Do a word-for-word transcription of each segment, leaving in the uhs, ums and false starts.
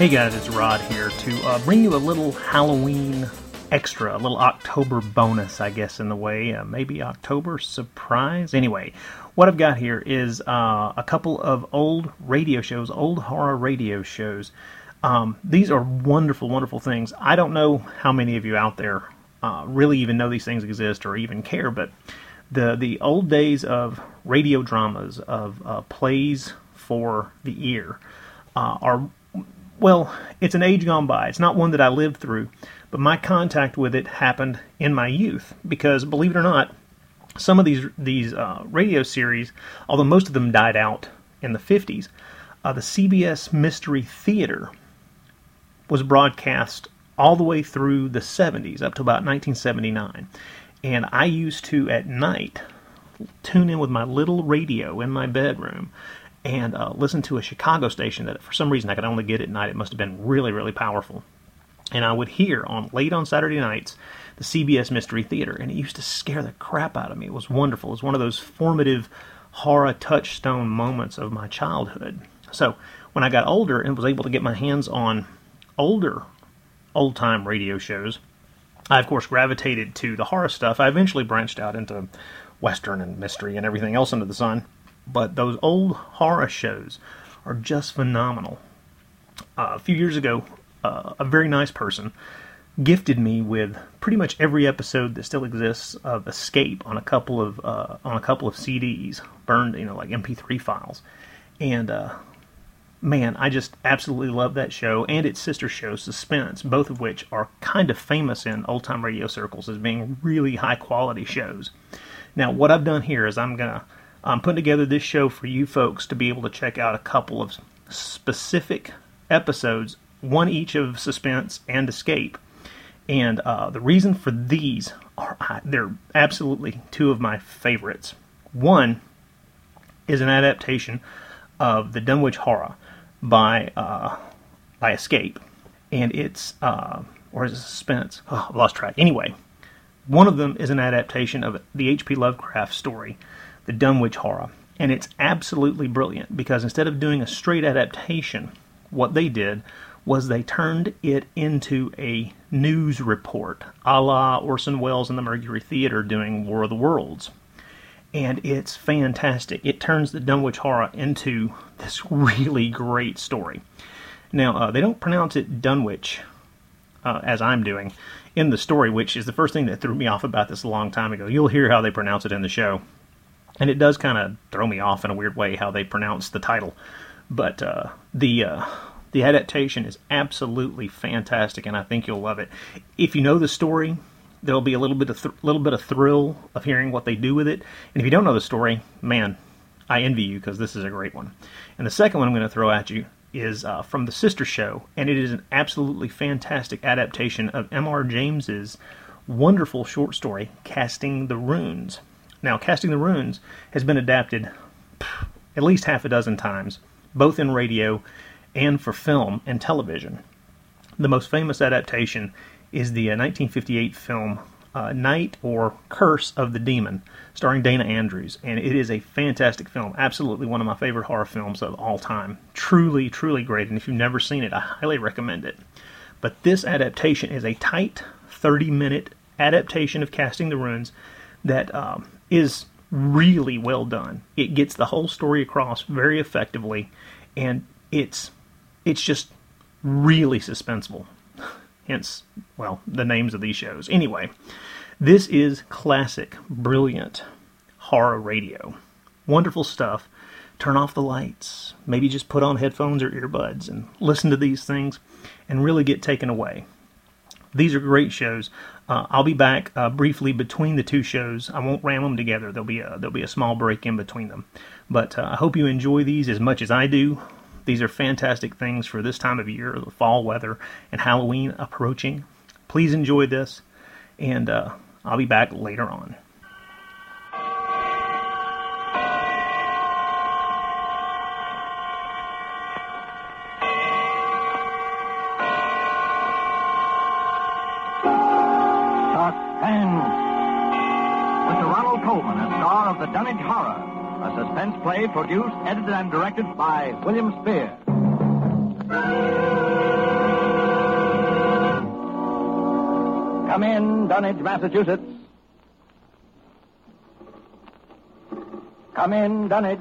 Hey guys, it's Rod here to uh, bring you a little Halloween extra, a little October bonus, I guess, in the way. Uh, maybe October surprise? Anyway, what I've got here is uh, a couple of old radio shows, old horror radio shows. Um, these are wonderful, wonderful things. I don't know how many of you out there uh, really even know these things exist or even care, but the, the old days of radio dramas, of uh, plays for the ear, uh, are... Well, it's an age gone by. It's not one that I lived through, but my contact with it happened in my youth because, believe it or not, some of these these uh, radio series, although most of them died out in the fifties, uh, the C B S Mystery Theater was broadcast all the way through the seventies, up to about nineteen seventy-nine. And I used to, at night, tune in with my little radio in my bedroom and uh, listen to a Chicago station that for some reason I could only get at night. It must have been really, really powerful. And I would hear on late on Saturday nights the C B S Mystery Theater, and it used to scare the crap out of me. It was wonderful. It was one of those formative horror touchstone moments of my childhood. So when I got older and was able to get my hands on older old-time radio shows, I, of course, gravitated to the horror stuff. I eventually branched out into Western and mystery and everything else under the sun. But those old horror shows are just phenomenal. Uh, a few years ago, uh, a very nice person gifted me with pretty much every episode that still exists of Escape on a couple of uh, on a couple of C Ds, burned, you know, like M P three files. And uh, man, I just absolutely love that show and its sister show, Suspense, both of which are kind of famous in old time radio circles as being really high quality shows. Now, what I've done here is I'm gonna I'm putting together this show for you folks to be able to check out a couple of specific episodes, one each of Suspense and Escape. And uh, the reason for these are, they're absolutely two of my favorites. One is an adaptation of the Dunwich Horror by uh, by Escape. And it's, uh, or is it Suspense? Oh, I've lost track. Anyway, one of them is an adaptation of the H P Lovecraft story, the Dunwich Horror, and it's absolutely brilliant because instead of doing a straight adaptation, what they did was they turned it into a news report, a la Orson Welles and the Mercury Theater doing War of the Worlds. And it's fantastic. It turns the Dunwich Horror into this really great story. Now, uh, they don't pronounce it Dunwich, uh, as I'm doing, in the story, which is the first thing that threw me off about this a long time ago. You'll hear how they pronounce it in the show. And it does kind of throw me off in a weird way how they pronounce the title. But uh, the uh, the adaptation is absolutely fantastic, and I think you'll love it. If you know the story, there'll be a little bit of th- little bit of thrill of hearing what they do with it. And if you don't know the story, man, I envy you because this is a great one. And the second one I'm going to throw at you is uh, from the sister show, and it is an absolutely fantastic adaptation of M R James's wonderful short story, Casting the Runes. Now, Casting the Runes has been adapted pff, at least half a dozen times, both in radio and for film and television. The most famous adaptation is the uh, nineteen fifty-eight film uh, Night or Curse of the Demon, starring Dana Andrews, and it is a fantastic film, absolutely one of my favorite horror films of all time. Truly, truly great, and if you've never seen it, I highly recommend it. But this adaptation is a tight thirty-minute adaptation of Casting the Runes that um, is really well done. It gets the whole story across very effectively, and it's it's just really suspenseful. Hence, well, the names of these shows. Anyway, this is classic, brilliant horror radio. Wonderful stuff. Turn off the lights. Maybe just put on headphones or earbuds and listen to these things and really get taken away. These are great shows. Uh, I'll be back uh, briefly between the two shows. I won't ram them together. There'll be a, there'll be a small break in between them. But uh, I hope you enjoy these as much as I do. These are fantastic things for this time of year, the fall weather, and Halloween approaching. Please enjoy this, and uh, I'll be back later on. The Dunwich Horror, a suspense play produced, edited, and directed by William Spear. Come in, Dunwich, Massachusetts. Come in, Dunwich.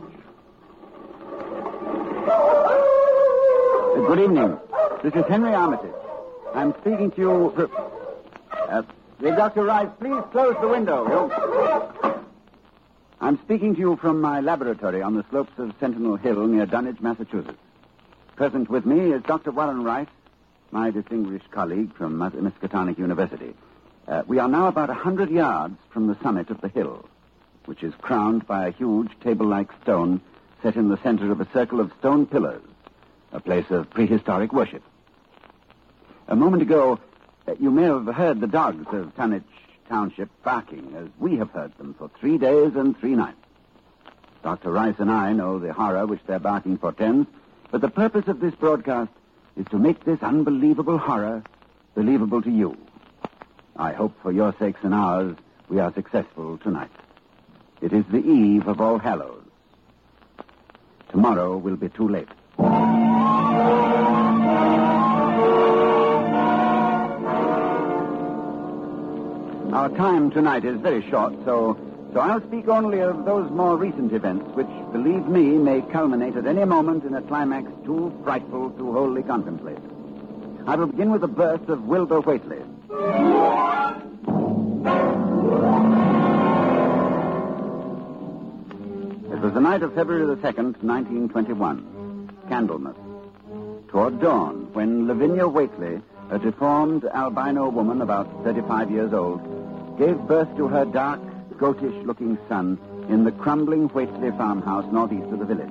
Good evening. This is Henry Armitage. I'm speaking to you... Uh, Doctor Rice, please close the window. I'm speaking to you from my laboratory on the slopes of Sentinel Hill near Dunwich, Massachusetts. Present with me is Doctor Warren Rice, my distinguished colleague from Miskatonic University. Uh, we are now about a hundred yards from the summit of the hill, which is crowned by a huge table-like stone set in the center of a circle of stone pillars, a place of prehistoric worship. A moment ago, uh, you may have heard the dogs of Dunwich Township barking, as we have heard them for three days and three nights. Doctor Rice and I know the horror which their barking portends, but the purpose of this broadcast is to make this unbelievable horror believable to you. I hope for your sakes and ours we are successful tonight. It is the eve of All Hallows. Tomorrow will be too late. Our time tonight is very short, so so I'll speak only of those more recent events which, believe me, may culminate at any moment in a climax too frightful to wholly contemplate. I will begin with the birth of Wilbur Whately. It was the night of February the second, nineteen twenty-one, Candlemas. Toward dawn, when Lavinia Whately, a deformed albino woman about thirty-five years old, gave birth to her dark, goatish-looking son in the crumbling Whately farmhouse northeast of the village.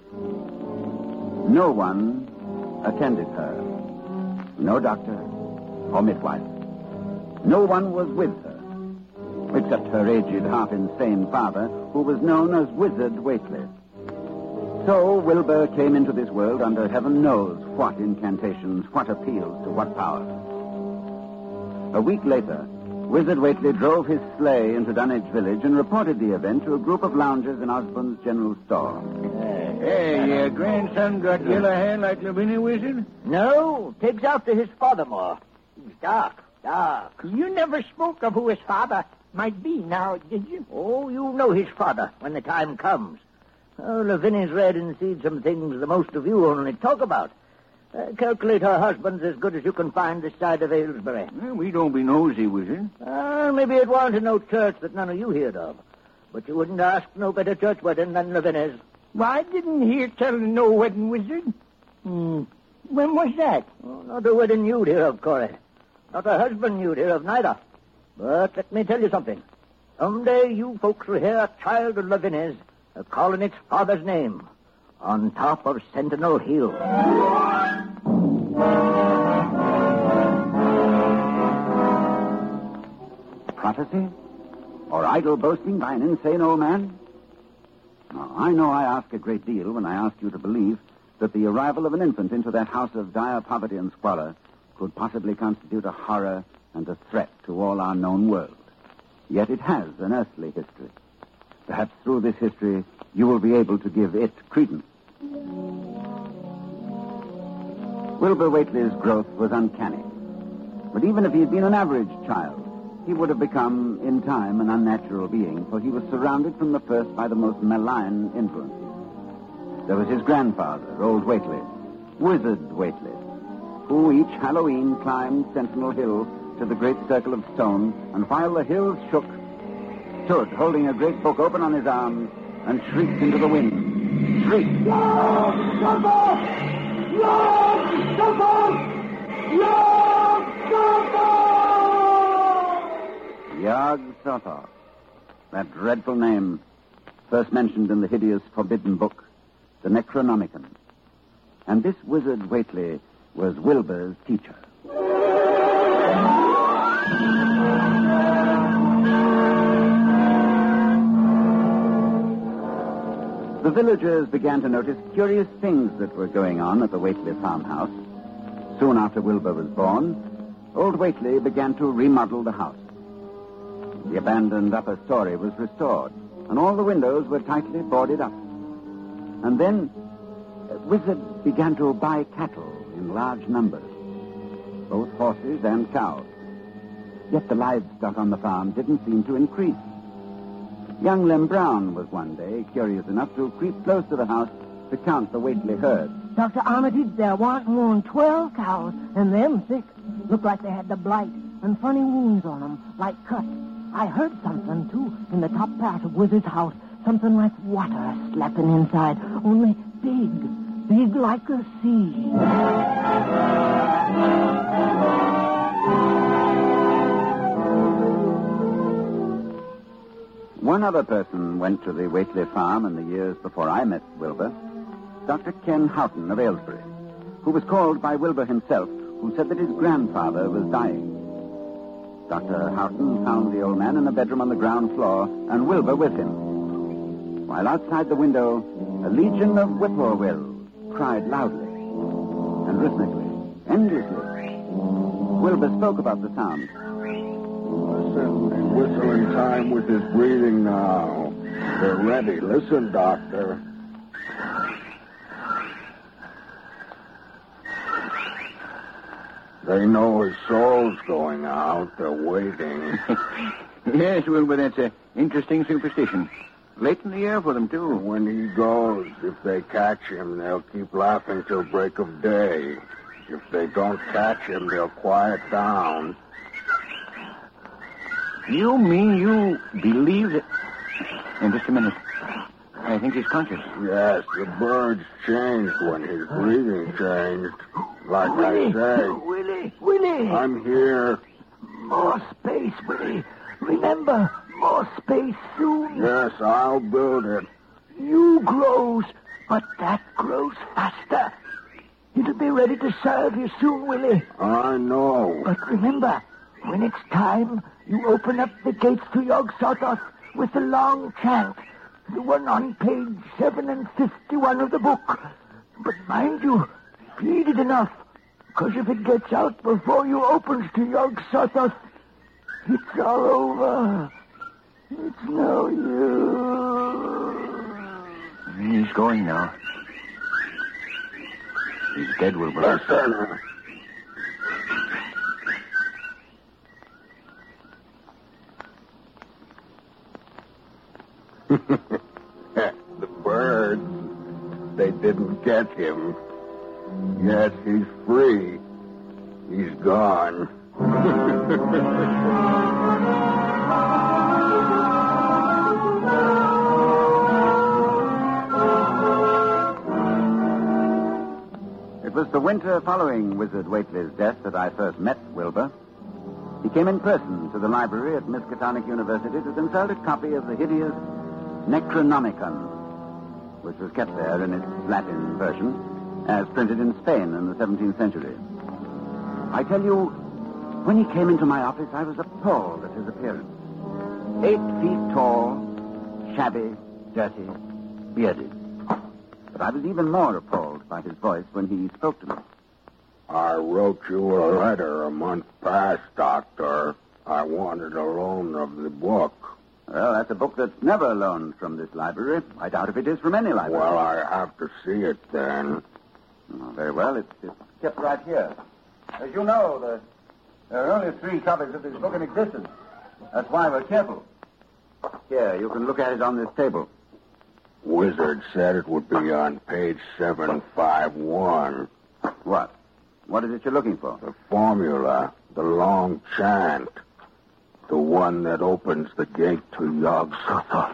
No one attended her. No doctor or midwife. No one was with her, except her aged, half-insane father, who was known as Wizard Whately. So Wilbur came into this world under heaven knows what incantations, what appeals to what powers. A week later, Wizard Whately drove his sleigh into Dunwich Village and reported the event to a group of loungers in Osborne's general store. Hey, your grandson got yellow hair like Lavinia, Wizard? No, takes after his father more. He's dark, dark. You never spoke of who his father might be now, did you? Oh, you know his father when the time comes. Oh, Lavinia's read and seen some things the most of you only talk about. Uh, calculate her husband's as good as you can find this side of Aylesbury. Well, we don't be nosy, Wizard. Uh, maybe it wanted no church that none of you heard of. But you wouldn't ask no better church wedding than Lavinia's. Well, I didn't hear tell of no wedding, Wizard. Hmm. When was that? Oh, not a wedding you'd hear of, Corey. Not a husband you'd hear of, neither. But let me tell you something. Someday you folks will hear a child of Lavinia's uh, calling its father's name on top of Sentinel Hill. Prophecy? Or idle boasting by an insane old man? Now, I know I ask a great deal when I ask you to believe that the arrival of an infant into that house of dire poverty and squalor could possibly constitute a horror and a threat to all our known world. Yet it has an earthly history. Perhaps through this history, you will be able to give it credence. Wilbur Whately's growth was uncanny. But even if he had been an average child, he would have become, in time, an unnatural being, for he was surrounded from the first by the most malign influences. There was his grandfather, old Whately, Wizard Whately, who each Halloween climbed Sentinel Hill to the great circle of stone, and while the hills shook, stood holding a great book open on his arms and shrieked into the wind. Shrieked. Yog-Sothoth, that dreadful name, first mentioned in the hideous forbidden book, the Necronomicon. And this Wizard Whately was Wilbur's teacher. The villagers began to notice curious things that were going on at the Whately farmhouse. Soon after Wilbur was born, old Whately began to remodel the house. The abandoned upper story was restored, and all the windows were tightly boarded up. And then, uh, Wizard began to buy cattle in large numbers, both horses and cows. Yet the livestock on the farm didn't seem to increase. Young Lem Brown was one day curious enough to creep close to the house to count the Waitley herd. Doctor Armitage, there wasn't more than twelve cows, and them sick. Looked like they had the blight and funny wounds on them, like cuts. I heard something, too, in the top part of Wizard's house. Something like water slapping inside, only big, big like the sea. One other person went to the Waitley farm in the years before I met Wilbur, Doctor Ken Houghton of Aylesbury, who was called by Wilbur himself, who said that his grandfather was dying. Doctor Houghton found the old man in a bedroom on the ground floor, and Wilbur with him. While outside the window, a legion of whippoorwills cried loudly and rhythmically, endlessly. Wilbur spoke about the sound. Listen, he's whistling time with his breathing now. They're ready. Listen, Doctor. They know his soul's going out. They're waiting. Yes, Wilbur, that's an interesting superstition. Late in the year for them, too. When he goes, if they catch him, they'll keep laughing till break of day. If they don't catch him, they'll quiet down. You mean you believe that... In just a minute. I think he's conscious. Yes, the birds changed when his breathing changed. Like Willie, I say. Willie, Willie. I'm here. More space, Willie. Remember, more space soon. Yes, I'll build it. You grows, but that grows faster. It'll be ready to serve you soon, Willie. I know. But remember, when it's time, you open up the gates to Yog-Sothoth with the long chant, the one on page seven and fifty-one of the book. But mind you, feed it enough, because if it gets out before you opens to Yog-Sothoth, it's all over. It's no use. He's going now. He's dead, Wilbur. Listen. The birds, they didn't get him. Yes, he's free. He's gone. It was the winter following Wizard Waitley's death that I first met Wilbur. He came in person to the library at Miskatonic University to consult a copy of the hideous Necronomicon, which was kept there in its Latin version, as printed in Spain in the seventeenth century. I tell you, when he came into my office, I was appalled at his appearance. Eight feet tall, shabby, dirty, bearded. But I was even more appalled by his voice when he spoke to me. I wrote you a letter a month past, Doctor. I wanted a loan of the book. Well, that's a book that's never loaned from this library. I doubt if it is from any library. Well, I have to see it then. Oh, very well. It's, it's kept right here. As you know, the, there are only three copies of this book in existence. That's why we're careful. Here, you can look at it on this table. Wizard said it would be on page seven five one. What? What is it you're looking for? The formula, the long chant, the one that opens the gate to Yog-Sothoth.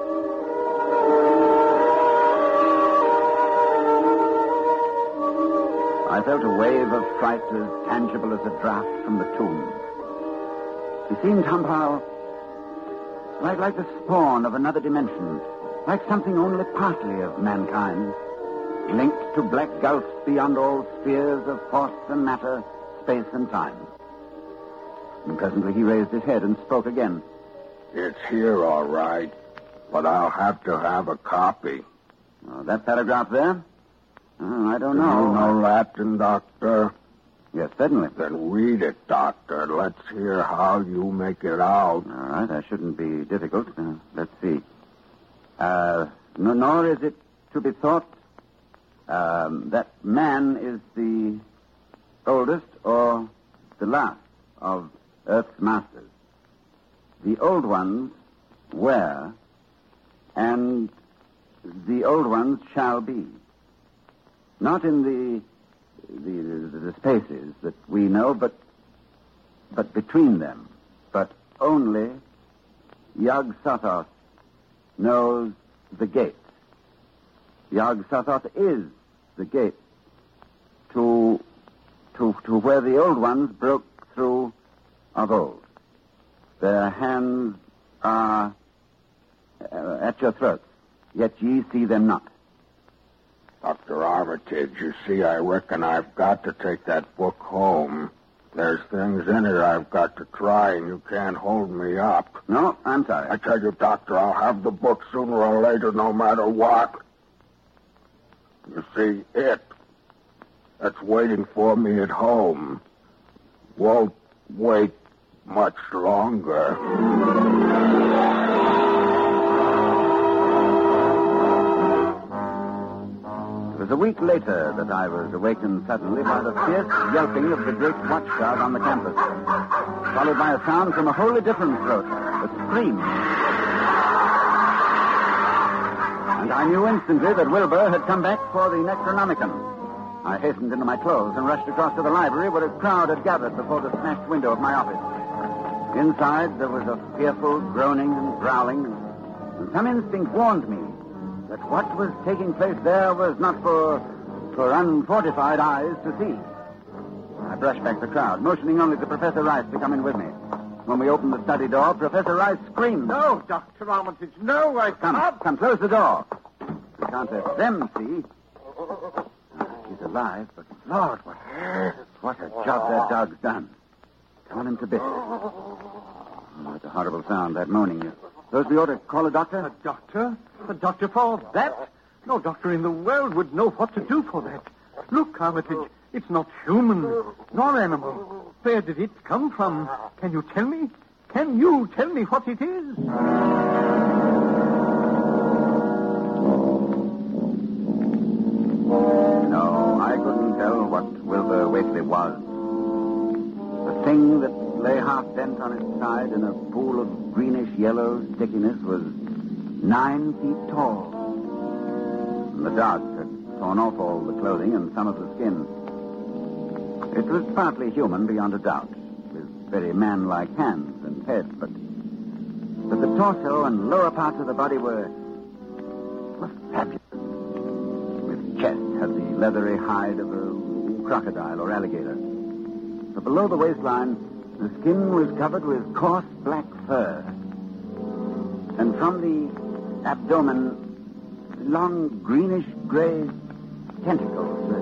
I felt a wave of fright as tangible as a draft from the tomb. He seemed somehow like, like the spawn of another dimension, like something only partly of mankind, linked to black gulfs beyond all spheres of force and matter, space and time. And presently he raised his head and spoke again. It's here, all right, but I'll have to have a copy. Oh, that paragraph there? Oh, I don't Do know. you know Latin, Doctor? Yes, certainly. Then read it, Doctor. Let's hear how you make it out. All right, that shouldn't be difficult. Uh, let's see. Uh, no, nor is it to be thought um, that man is the oldest or the last of Earth's masters. The old ones were, and the old ones shall be. Not in the the, the spaces that we know, but but between them. But only Yog-Sothoth knows the gate. Yog-Sothoth is the gate to, to, to where the old ones broke through of old. Their hands are uh, at your throats, yet ye see them not. Doctor Armitage, you see, I reckon I've got to take that book home. There's things in it I've got to try, and you can't hold me up. No, I'm sorry. I tell you, Doctor, I'll have the book sooner or later, no matter what. You see, it that's waiting for me at home won't wait much longer. It was a week later that I was awakened suddenly by the fierce yelping of the great watchdog on the campus, followed by a sound from a wholly different throat, a scream. And I knew instantly that Wilbur had come back for the Necronomicon. I hastened into my clothes and rushed across to the library where a crowd had gathered before the smashed window of my office. Inside, there was a fearful groaning and growling, and some instinct warned me that what was taking place there was not for, for unfortified eyes to see. I brushed back the crowd, motioning only to Professor Rice to come in with me. When we opened the study door, Professor Rice screamed. No, Doctor Armitage, no, I Come, can't. come, close the door. I can't let them see. He's alive, but Lord, what, what a job that dog's done. Torn him to bits. Oh, it's a horrible sound, that moaning. Suppose we ought to call a doctor? A doctor? A doctor for that? No doctor in the world would know what to do for that. Look, Armitage, it's not human, nor animal. Where did it come from? Can you tell me? Can you tell me what it is? No, I couldn't tell what Wilbur Whately was. The thing that lay half bent on its side in a pool of greenish-yellow stickiness was nine feet tall. And the dog had torn off all the clothing and some of the skin. It was partly human, beyond a doubt, with very man-like hands and head, but but the torso and lower parts of the body were were fabulous. Its chest had the leathery hide of a crocodile or alligator. But below the waistline, the skin was covered with coarse black fur. And from the abdomen, long greenish-gray tentacles.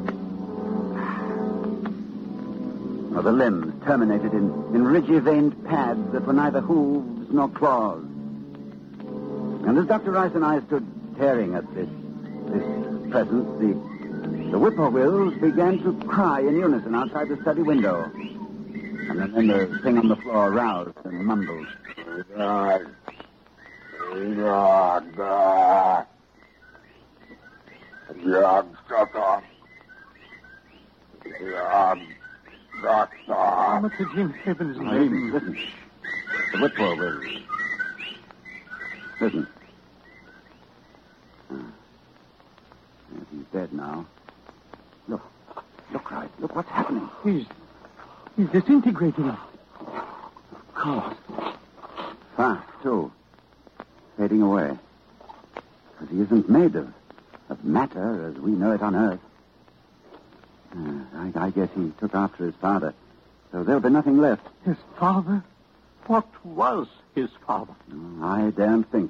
Uh, the limbs terminated in, in ridgy-veined pads that were neither hooves nor claws. And as Doctor Rice and I stood staring at this, this presence, the, the whippoorwills began to cry in unison outside the study window. And then the thing on the floor roused and mumbled. God. God. God. Yog-Sothoth. Yog-Sothoth. Armitage, in heaven's name. Listen. The whippoorwills. Listen. Uh, he's dead now. Look. Look, Rice. Look what's happening. He's, he's disintegrating. Of course. Fast, too. Fading away. Because he isn't made of, of matter as we know it on Earth. Uh, I, I guess he took after his father. So there'll be nothing left. His father? What was his father? Oh, I daren't think.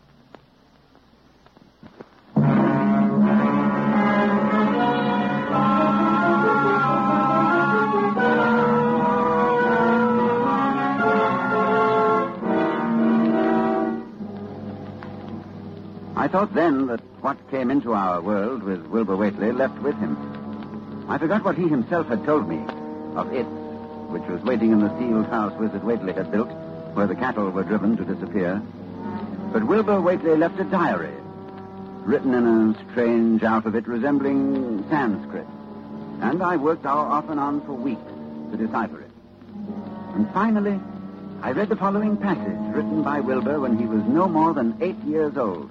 I thought then that what came into our world with Wilbur Whately left with him. I forgot what he himself had told me of it, which was waiting in the sealed house Wizard Whately had built, where the cattle were driven to disappear. But Wilbur Whately left a diary, written in a strange alphabet resembling Sanskrit, and I worked off and on for weeks to decipher it. And finally, I read the following passage written by Wilbur when he was no more than eight years old.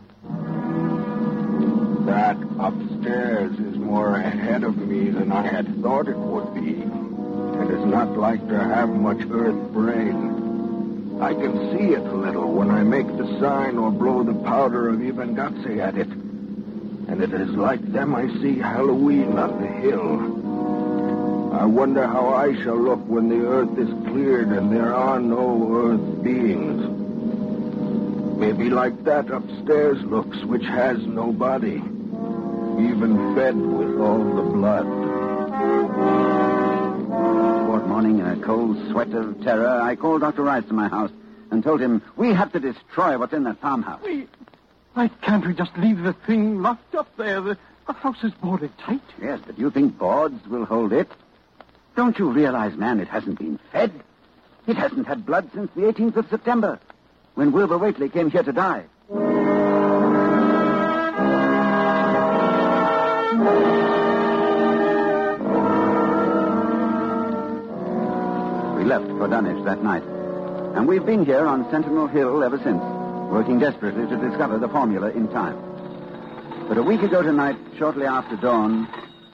That upstairs is more ahead of me than I had thought it would be. It is not like to have much earth brain. I can see it a little when I make the sign or blow the powder of Ivangatse at it. And it is like them I see Halloween on the hill. I wonder how I shall look when the earth is cleared and there are no earth beings. Maybe like that upstairs looks, which has no body, even fed with all the blood. Toward morning, in a cold sweat of terror, I called Doctor Rice to my house and told him we have to destroy what's in that farmhouse. We... Why can't we just leave the thing locked up there? The, the house is boarded tight. Yes, but you think boards will hold it? Don't you realize, man, it hasn't been fed? It hasn't had blood since the eighteenth of September, when Wilbur Whately came here to die. We left for Dunwich that night, and we've been here on Sentinel Hill ever since, working desperately to discover the formula in time. But a week ago tonight, shortly after dawn...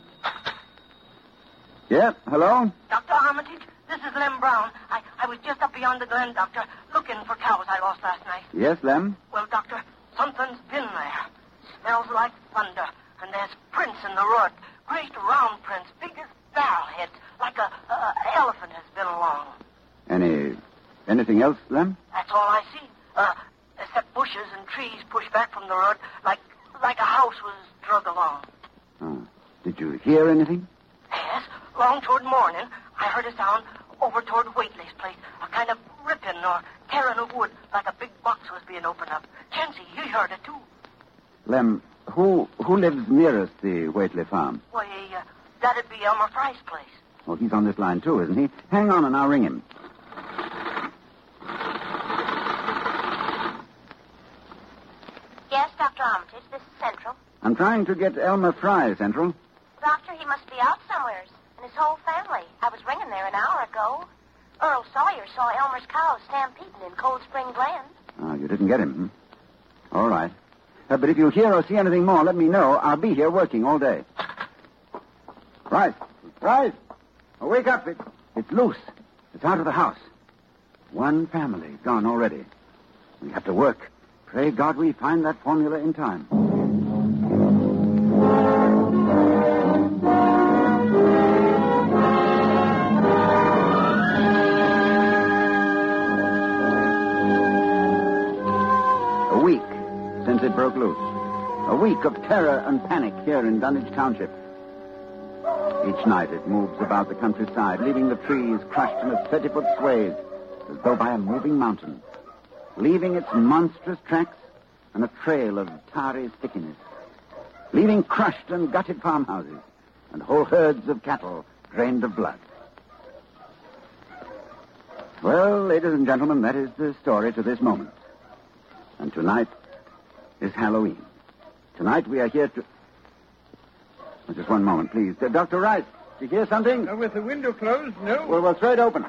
Yeah, hello? Doctor Armitage, this is Lem Brown. I, I was just up beyond the glen, Doctor, looking for cows I lost last night. Yes, Lem? Well, Doctor, something's been there. Smells like thunder, and there's prints in the road. Great round prints, big as barrel heads, like a, a elephant has been along. Any... anything else, Lem? That's all I see. Uh, except bushes and trees pushed back from the road, like like a house was drug along. Oh. Did you hear anything? Yes, long toward morning, I heard a sound over toward Whately's place, a kind of ripping or tearing of wood, like a big box was being opened up. Chansey, you heard it too. Lem, who who lives nearest the Whately farm? Why, uh, that'd be Elmer Fry's place. Oh, he's on this line too, isn't he? Hang on and I'll ring him. Yes, Doctor Armitage, this is Central. I'm trying to get Elmer Fry, Central. Doctor, he must be out somewheres, and his whole family. I was ringing there an hour ago. Earl Sawyer saw Elmer's cows stampeding in Cold Spring Glen. Oh, you didn't get him, hmm? All right. Uh, but if you hear or see anything more, let me know. I'll be here working all day. Rice. Rice. Oh, wake up. It, it's loose. It's out of the house. One family gone already. We have to work. Pray God we find that formula in time. A week since it broke loose. A week of terror and panic here in Dunwich Township. Each night it moves about the countryside, leaving the trees crushed in a thirty-foot swathe, as though by a moving mountain, leaving its monstrous tracks and a trail of tarry stickiness, leaving crushed and gutted farmhouses and whole herds of cattle drained of blood. Well, ladies and gentlemen, that is the story to this moment. And tonight is Halloween. Tonight we are here to... Oh, just one moment, please. Uh, Doctor Rice, did you hear something? Uh, with the window closed, no. Well, we'll throw it open.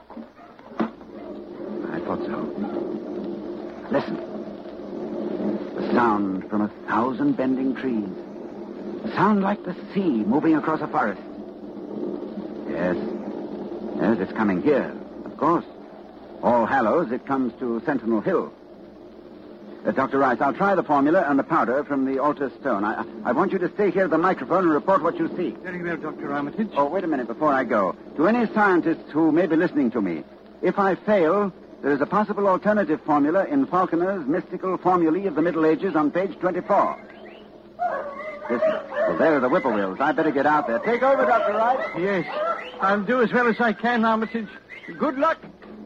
I thought so. Listen. The sound from a thousand bending trees. A sound like the sea moving across a forest. Yes. Yes, it's coming here, of course. All Hallows, it comes to Sentinel Hill. Uh, Doctor Rice, I'll try the formula and the powder from the altar stone. I, I want you to stay here at the microphone and report what you see. Very well, Doctor Armitage. Oh, wait a minute before I go. To any scientists who may be listening to me, if I fail, there is a possible alternative formula in Falconer's Mystical Formulae of the Middle Ages on page twenty-four. Listen. Well, there are the whippoorwills. I better get out there. Take over, Doctor Rice. Yes. I'll do as well as I can, Armitage. Good luck.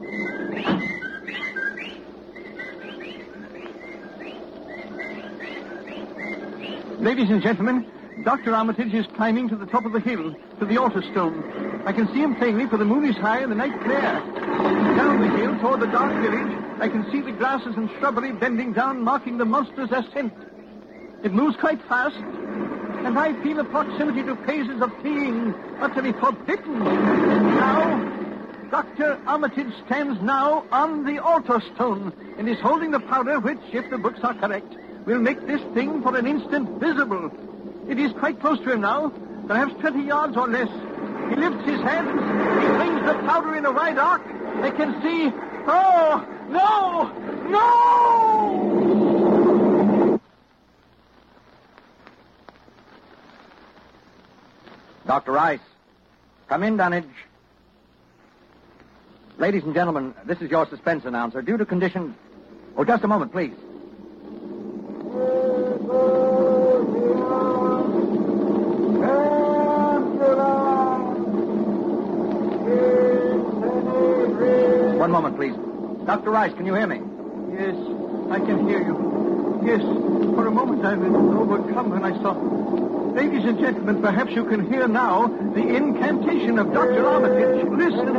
Ladies and gentlemen, Doctor Armitage is climbing to the top of the hill, to the altar stone. I can see him plainly, for the moon is high and the night clear. Down the hill, toward the dark village, I can see the grasses and shrubbery bending down, marking the monster's ascent. It moves quite fast, and I feel a proximity to phases of being utterly forbidden. Now, Doctor Armitage stands now on the altar stone and is holding the powder which, if the books are correct, will make this thing for an instant visible. It is quite close to him now, perhaps twenty yards or less. He lifts his hands, he flings the powder in a wide arc. They can see... Oh, no! No! Doctor Rice. Come in, Dunnage. Ladies and gentlemen, this is your suspense announcer. Due to conditions... Oh, just a moment, please. One moment, please. Doctor Rice, can you hear me? Yes, I can hear you. Yes, for a moment I was overcome when I saw... Ladies and gentlemen, perhaps you can hear now the incantation of Doctor Armitage. Listen.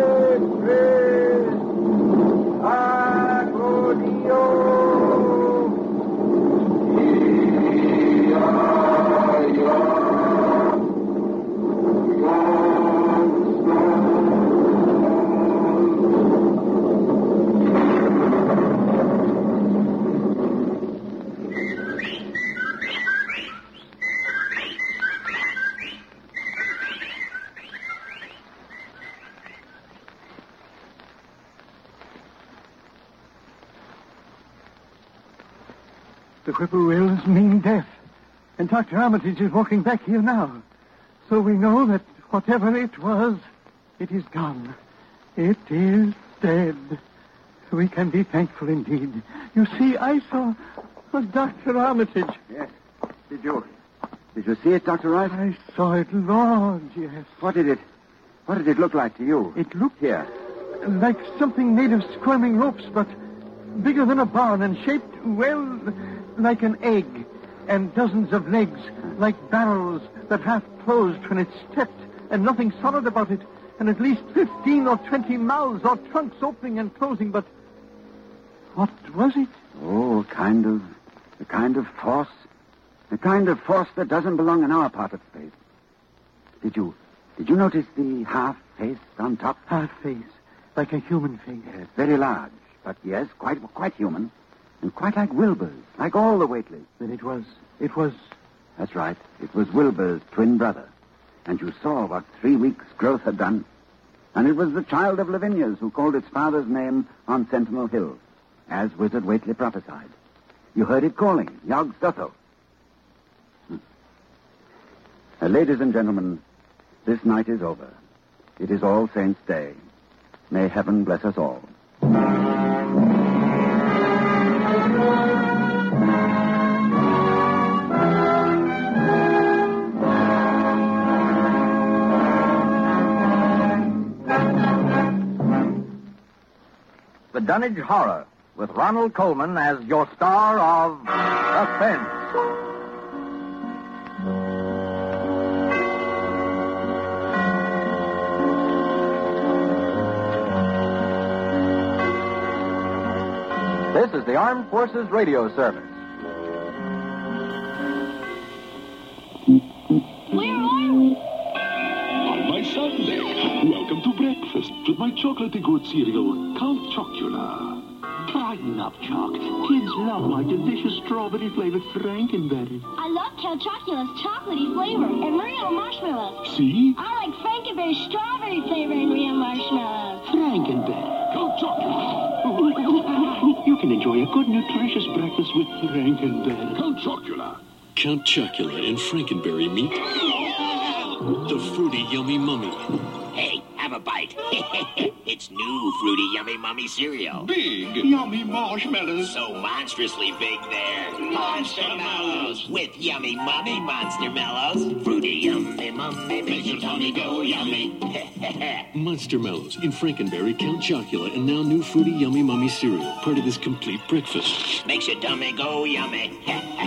The whippoorwills mean death. And Doctor Armitage is walking back here now. So we know that whatever it was, it is gone. It is dead. We can be thankful indeed. You see, I saw oh, Doctor Armitage. Yes. Did you... Did you see it, Doctor Rice? I saw it, Lord, yes. What did it... What did it look like to you? It looked Here. like something made of squirming ropes, but bigger than a barn and shaped, well... like an egg, and dozens of legs, like barrels that half closed when it stepped, and nothing solid about it, and at least fifteen or twenty mouths or trunks opening and closing, but what was it? Oh, a kind of... a kind of force. A kind of force that doesn't belong in our part of space. Did you... did you notice the half face on top? Half face, like a human face. Yes, very large, but yes, quite quite human. And quite like Wilbur's, like all the Whateleys. Then it was... it was... That's right. It was Wilbur's twin brother. And you saw what three weeks' growth had done. And it was the child of Lavinia's who called its father's name on Sentinel Hill, as Wizard Whately prophesied. You heard it calling, Yog Sotho. Hmm. Uh, ladies and gentlemen, this night is over. It is All Saints' Day. May heaven bless us all. The Dunnage Horror, with Ronald Colman as your star of Suspense. This is the Armed Forces Radio Service. Where are we? On my Sunday. Welcome to breakfast with my chocolatey good cereal, Count Chocula. Brighten up, Choc. Kids love my delicious strawberry-flavored Frankenberry. I love Count Chocula's chocolatey flavor and real marshmallows. See? I like Frankenberry's strawberry flavor and real marshmallows. Frankenberry. Count Chocula. You can enjoy a good, nutritious breakfast with Frankenberry. Count Chocula. Count Chocula and Frankenberry meet the Fruity Yummy Mummy. Hey, have a bite. It's new Fruity Yummy Mummy cereal. Big, yummy marshmallows. So monstrously big they're Monster Mellows. With Yummy Mummy Monster Mellows. Fruity Yummy Mummy makes your tummy go yummy. Monster Mellows in Frankenberry, Count Chocula, and now new Fruity Yummy Mummy cereal. Part of this complete breakfast. Makes your tummy go yummy.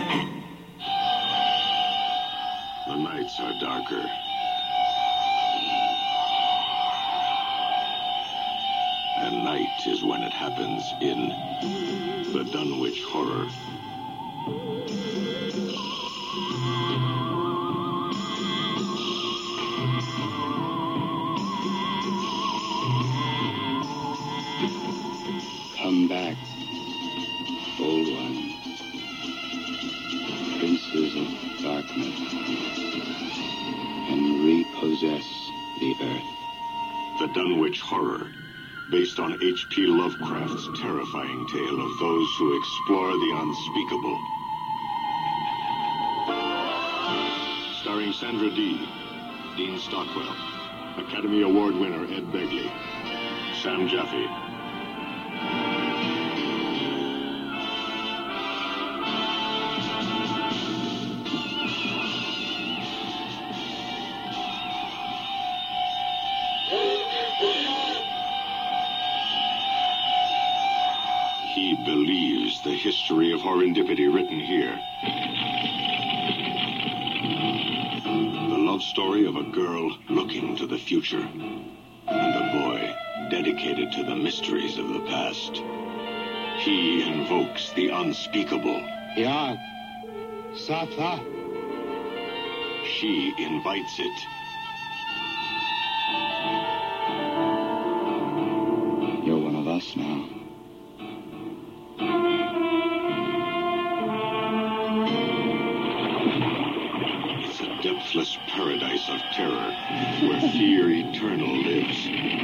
The nights are darker. And night is when it happens in the Dunwich Horror. darkness and repossess the earth. The Dunwich Horror, based on H P Lovecraft's terrifying tale of those who explore the unspeakable. Starring Sandra Dee, Dean Stockwell, Academy Award winner Ed Begley, Sam Jaffe. He believes the history of horrendipity written here. The love story of a girl looking to the future, and a boy dedicated to the mysteries of the past. He invokes the unspeakable. Yeah. Satha. She invites it. You're one of us now. It's a depthless paradise of terror where fear eternal lives.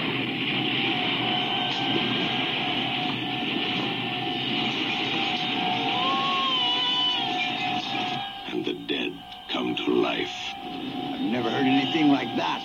And the dead come to life. I've never heard anything like that.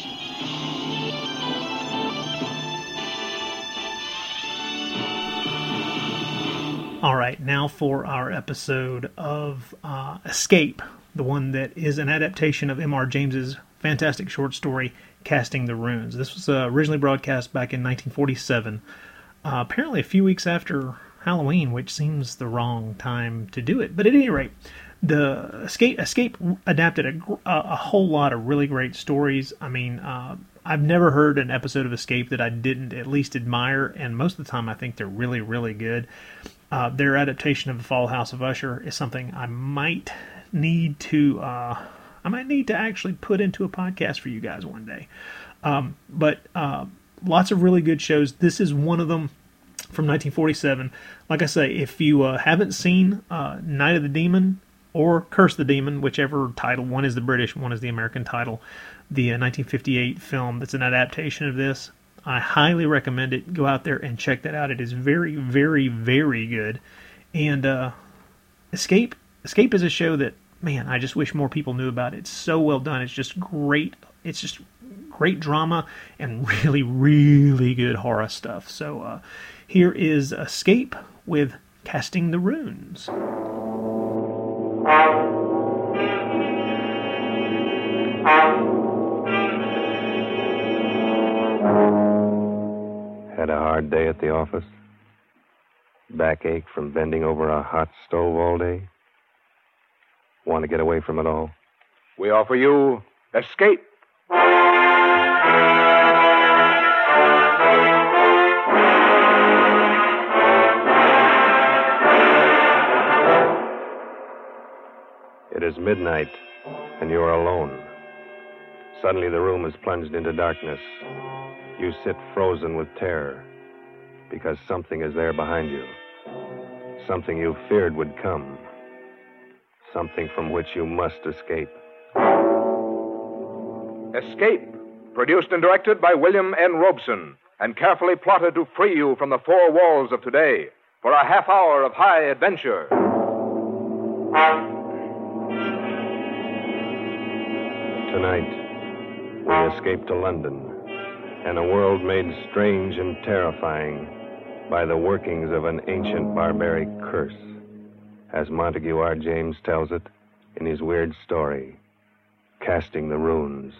All right, now for our episode of uh, Escape, the one that is an adaptation of M R James's fantastic short story, Casting the Runes. This was uh, originally broadcast back in nineteen forty-seven, uh, apparently a few weeks after Halloween, which seems the wrong time to do it. But at any rate, the Escape, Escape adapted a, a whole lot of really great stories. I mean, uh, I've never heard an episode of Escape that I didn't at least admire, and most of the time I think they're really, really good. Uh, their adaptation of The Fall House of Usher is something I might need to uh, I might need to actually put into a podcast for you guys one day. Um, but uh, lots of really good shows. This is one of them from nineteen forty-seven. Like I say, if you uh, haven't seen uh, Night of the Demon or Curse the Demon, whichever title, one is the British, one is the American title, the uh, nineteen fifty-eight film that's an adaptation of this, I highly recommend it. Go out there and check that out. It is very, very, very good. And uh, Escape, Escape is a show that, man, I just wish more people knew about. It's so well done. It's just great. It's just great drama and really, really good horror stuff. So uh, here is Escape with Casting the Runes. Had a hard day at the office? Backache from bending over a hot stove all day? Want to get away from it all? We offer you Escape. It is midnight, and you are alone. Suddenly the room is plunged into darkness. You sit frozen with terror, because something is there behind you. Something you feared would come. Something from which you must escape. Escape, produced and directed by William N. Robeson, and carefully plotted to free you from the four walls of today for a half hour of high adventure. Tonight, we escape to London, and a world made strange and terrifying by the workings of an ancient barbaric curse, as Montague R. James tells it in his weird story, Casting the Runes.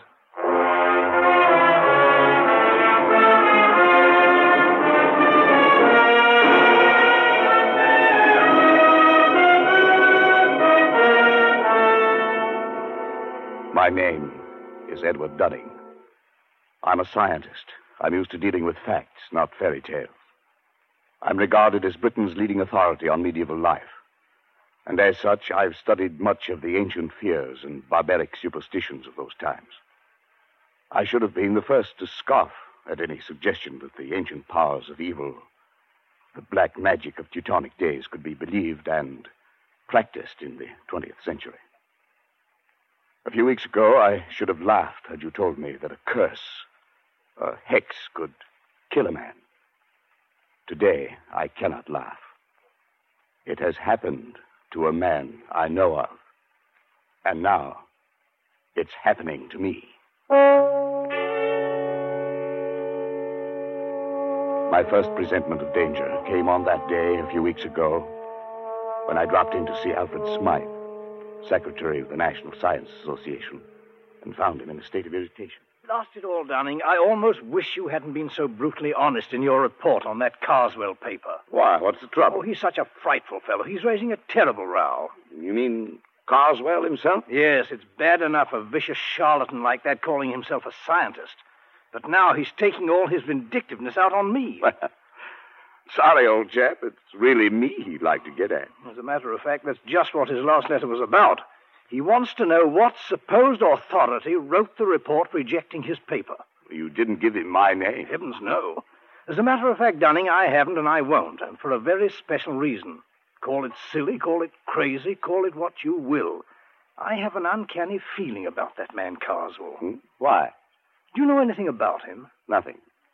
My name is Edward Dunning. I'm a scientist. I'm used to dealing with facts, not fairy tales. I'm regarded as Britain's leading authority on medieval life. And as such, I've studied much of the ancient fears and barbaric superstitions of those times. I should have been the first to scoff at any suggestion that the ancient powers of evil, the black magic of Teutonic days, could be believed and practiced in the twentieth century. A few weeks ago, I should have laughed had you told me that a curse, a hex, could kill a man. Today, I cannot laugh. It has happened to a man I know of. And now, it's happening to me. My first presentiment of danger came on that day a few weeks ago when I dropped in to see Alfred Smythe, Secretary of the National Science Association, and found him in a state of irritation. Blast it all, Dunning. I almost wish you hadn't been so brutally honest in your report on that Carswell paper. Why? What's the trouble? Oh, he's such a frightful fellow. He's raising a terrible row. You mean Carswell himself? Yes, it's bad enough a vicious charlatan like that calling himself a scientist. But now he's taking all his vindictiveness out on me. Sorry, old chap. It's really me he'd like to get at. As a matter of fact, that's just what his last letter was about. He wants to know what supposed authority wrote the report rejecting his paper. You didn't give him my name. Heavens, no. As a matter of fact, Dunning, I haven't and I won't, and for a very special reason. Call it silly, call it crazy, call it what you will. I have an uncanny feeling about that man Carswell. Hmm? Why? Do you know anything about him? Nothing.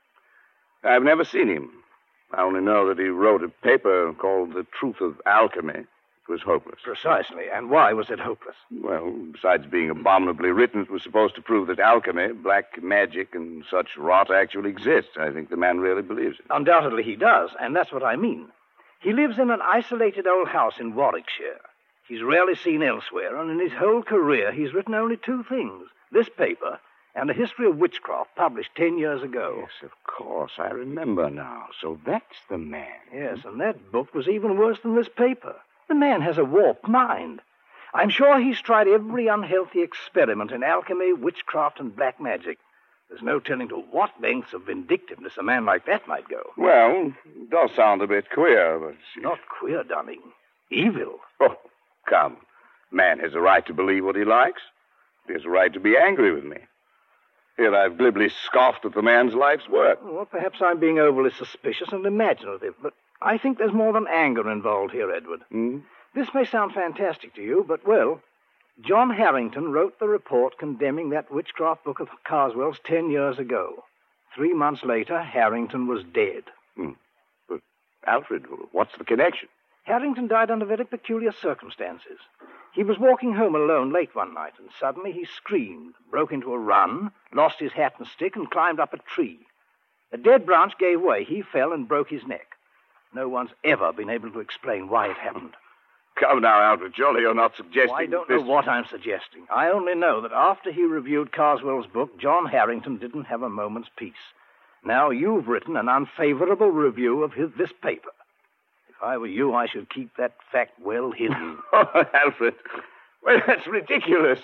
I've never seen him. I only know that he wrote a paper called The Truth of Alchemy. It was hopeless. Precisely. And why was it hopeless? Well, besides being abominably written, it was supposed to prove that alchemy, black magic, and such rot actually exists. I think the man really believes it. Undoubtedly he does, and that's what I mean. He lives in an isolated old house in Warwickshire. He's rarely seen elsewhere, and in his whole career he's written only two things. This paper and a history of witchcraft published ten years ago. Yes, of course. I remember now. So that's the man. Yes, and that book was even worse than this paper. The man has a warped mind. I'm sure he's tried every unhealthy experiment in alchemy, witchcraft, and black magic. There's no telling to what lengths of vindictiveness a man like that might go. Well, it does sound a bit queer, but... Not queer, Dunning. Evil. Oh, come. Man has a right to believe what he likes. He has a right to be angry with me. Here I've glibly scoffed at the man's life's work. Well, perhaps I'm being overly suspicious and imaginative, but I think there's more than anger involved here, Edward. Hmm? This may sound fantastic to you, but, well, John Harrington wrote the report condemning that witchcraft book of Carswell's ten years ago. Three months later, Harrington was dead. Hmm. But, Alfred, what's the connection? Harrington died under very peculiar circumstances. He was walking home alone late one night, and suddenly he screamed, broke into a run, lost his hat and stick, and climbed up a tree. A dead branch gave way. He fell and broke his neck. No one's ever been able to explain why it happened. Come now, Alfred. Surely you're not suggesting... Oh, I don't this... know what I'm suggesting. I only know that after he reviewed Carswell's book, John Harrington didn't have a moment's peace. Now you've written an unfavorable review of his, this paper. If I were you, I should keep that fact well hidden. Oh, Alfred. Well, that's ridiculous.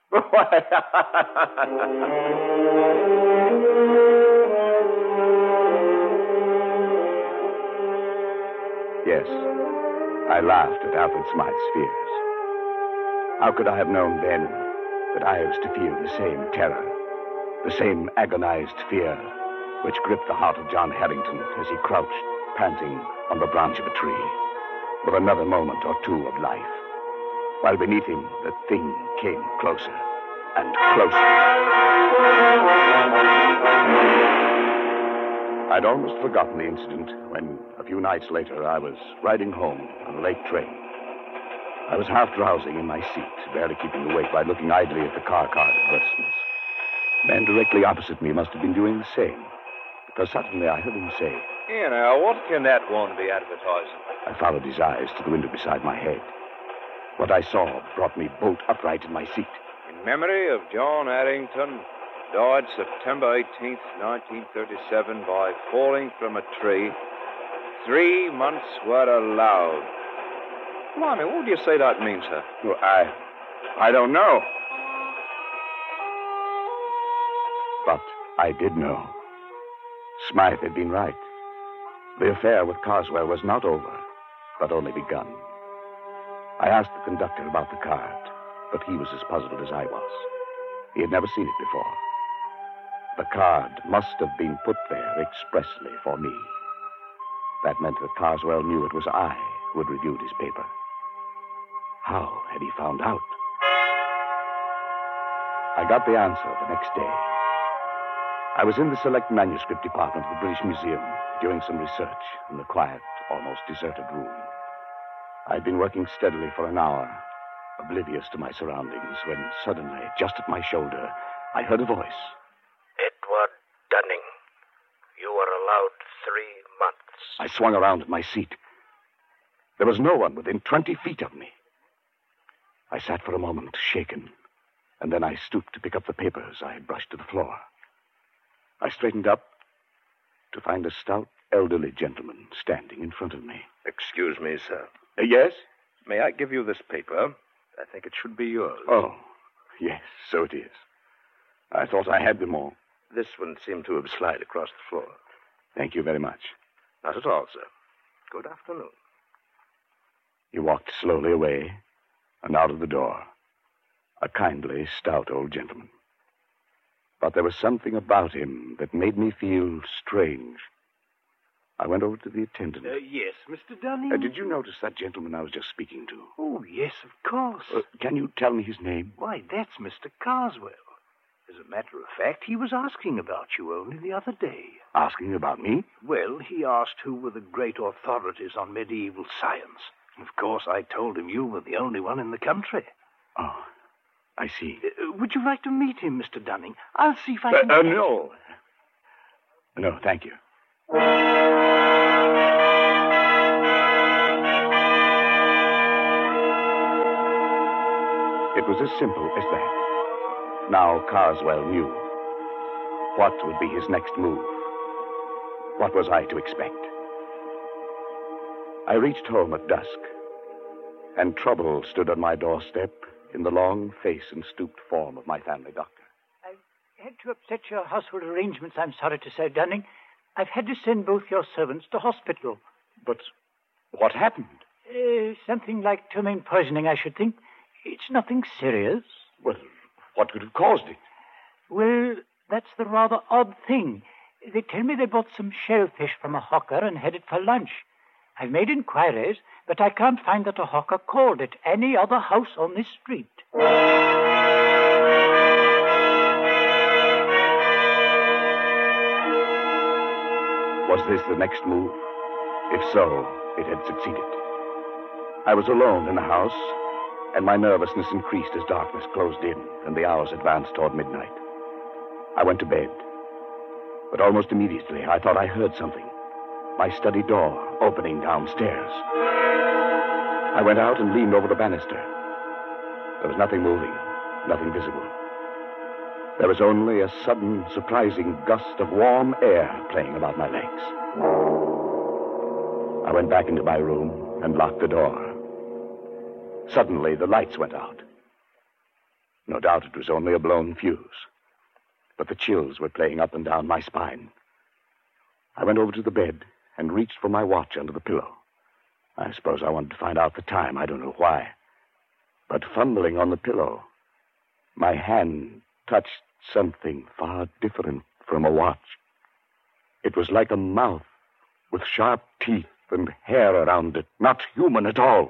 Yes, I laughed at Alfred Smythe's fears. How could I have known then that I was to feel the same terror, the same agonized fear which gripped the heart of John Harrington as he crouched, panting, on the branch of a tree, with another moment or two of life, while beneath him the thing came closer and closer. I'd almost forgotten the incident when, a few nights later, I was riding home on a late train. I was half drowsing in my seat, barely keeping awake by looking idly at the car card advertisements. The man directly opposite me must have been doing the same, because suddenly I heard him say, "Here now, what can that one be advertising?" I followed his eyes to the window beside my head. What I saw brought me bolt upright in my seat. In memory of John Harrington, died September eighteenth, nineteen thirty-seven, by falling from a tree. Three months were allowed. Blimey, what do you say that means, sir? Well, I... I don't know. But I did know. Smythe had been right. The affair with Carswell was not over, but only begun. I asked the conductor about the card, but he was as puzzled as I was. He had never seen it before. The card must have been put there expressly for me. That meant that Carswell knew it was I who had reviewed his paper. How had he found out? I got the answer the next day. I was in the select manuscript department of the British Museum doing some research in the quiet, almost deserted room. I'd been working steadily for an hour, oblivious to my surroundings, when suddenly, just at my shoulder, I heard a voice. Edward Dunning, you are allowed three months. I swung around in my seat. There was no one within twenty feet of me. I sat for a moment, shaken, and then I stooped to pick up the papers I had brushed to the floor. I straightened up to find a stout, elderly gentleman standing in front of me. Excuse me, sir. Uh, yes? May I give you this paper? I think it should be yours. Oh, yes, so it is. I thought I had them all. This one seemed to have slid across the floor. Thank you very much. Not at all, sir. Good afternoon. He walked slowly away and out of the door. A kindly, stout old gentleman. But there was something about him that made me feel strange. I went over to the attendant. Uh, yes, Mister Dunning? Uh, did you notice that gentleman I was just speaking to? Oh, yes, of course. Uh, can you tell me his name? Why, that's Mister Carswell. As a matter of fact, he was asking about you only the other day. Asking about me? Well, he asked who were the great authorities on medieval science. And of course, I told him you were the only one in the country. Oh, I see. Uh, would you like to meet him, Mister Dunning? I'll see if I Uh, can... uh, no. No, thank you. It was as simple as that. Now Carswell knew. What would be his next move? What was I to expect? I reached home at dusk, and trouble stood on my doorstep in the long face and stooped form of my family doctor. I've had to upset your household arrangements, I'm sorry to say, Dunning. I've had to send both your servants to hospital. But what happened? Uh, something like ptomaine poisoning, I should think. It's nothing serious. Well, what could have caused it? Well, that's the rather odd thing. They tell me they bought some shellfish from a hawker and had it for lunch. I've made inquiries, but I can't find that a hawker called at any other house on this street. Was this the next move? If so, it had succeeded. I was alone in the house, and my nervousness increased as darkness closed in and the hours advanced toward midnight. I went to bed, but almost immediately I thought I heard something. My study door opening downstairs. I went out and leaned over the banister. There was nothing moving, nothing visible. There was only a sudden, surprising gust of warm air playing about my legs. I went back into my room and locked the door. Suddenly, the lights went out. No doubt it was only a blown fuse, but the chills were playing up and down my spine. I went over to the bed and reached for my watch under the pillow. I suppose I wanted to find out the time. I don't know why. But fumbling on the pillow, my hand touched something far different from a watch. It was like a mouth with sharp teeth and hair around it, not human at all.